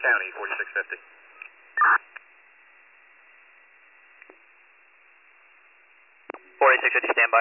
County, 4650. Standby.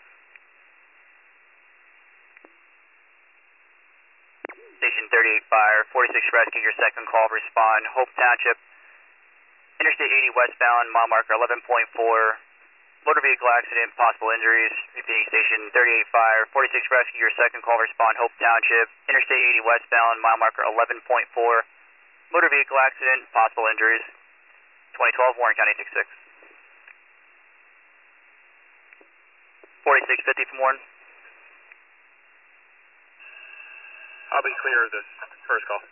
Station 38 Fire, 46 Rescue, your second call, respond. Hope Township, Interstate 80 westbound, mile marker 11.4. Motor vehicle accident, possible injuries. Repeating Station 38 Fire, 46 Rescue, your second call, respond. Hope Township, Interstate 80 westbound, mile marker 11.4. Motor vehicle accident, possible injuries. 2012 Warren County 66. 4650 from Warren. I'll be clear of this first call.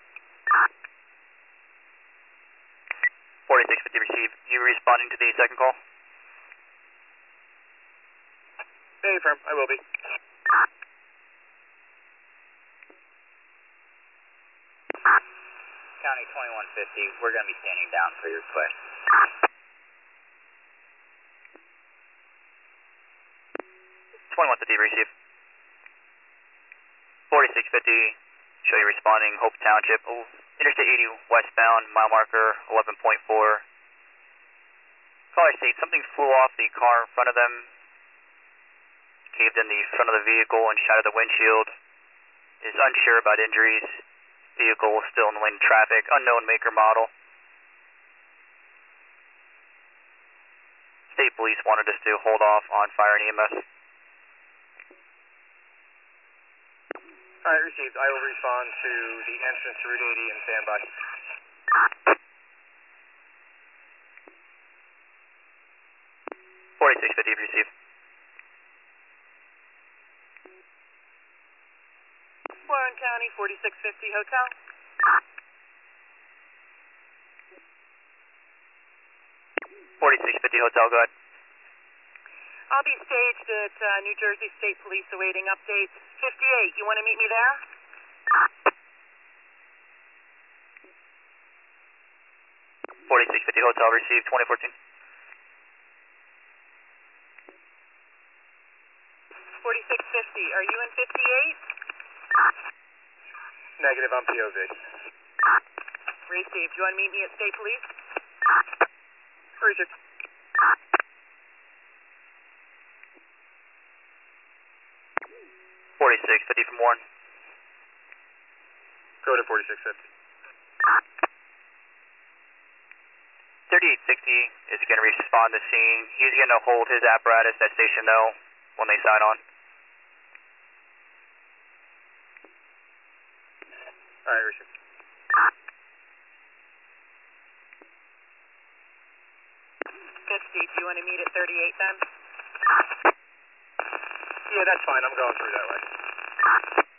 4650 received. You responding to the second call? Hey, firm, I will be. County 2150, we're going to be standing down for your request. 2150 received. 4650, show you responding, Hope Township, Interstate 80 westbound, mile marker 11.4. Caller states something flew off the car in front of them, caved in the front of the vehicle and shattered the windshield. Is unsure about injuries. Vehicle still in the lane of traffic, unknown maker model. State police wanted us to hold off on fire and EMS. Alright, received. I will respond to the entrance to Route 80 and standby. 4650 received. Warren County, 4650 Hotel. 4650 Hotel, go ahead. I'll be staged at New Jersey State Police awaiting updates. 58, you want to meet me there? 4650 Hotel received, 2014. 4650, are you in 58? Negative, I'm POV. Received. You want to meet me at State Police? Received. 4650 from Warren. Go to 4650. 3860 is going to respond to scene. He's going to hold his apparatus at Station O when they sign on. Alright, received. 50, do you want to meet at 38 then? Yeah, that's fine. I'm going through that way.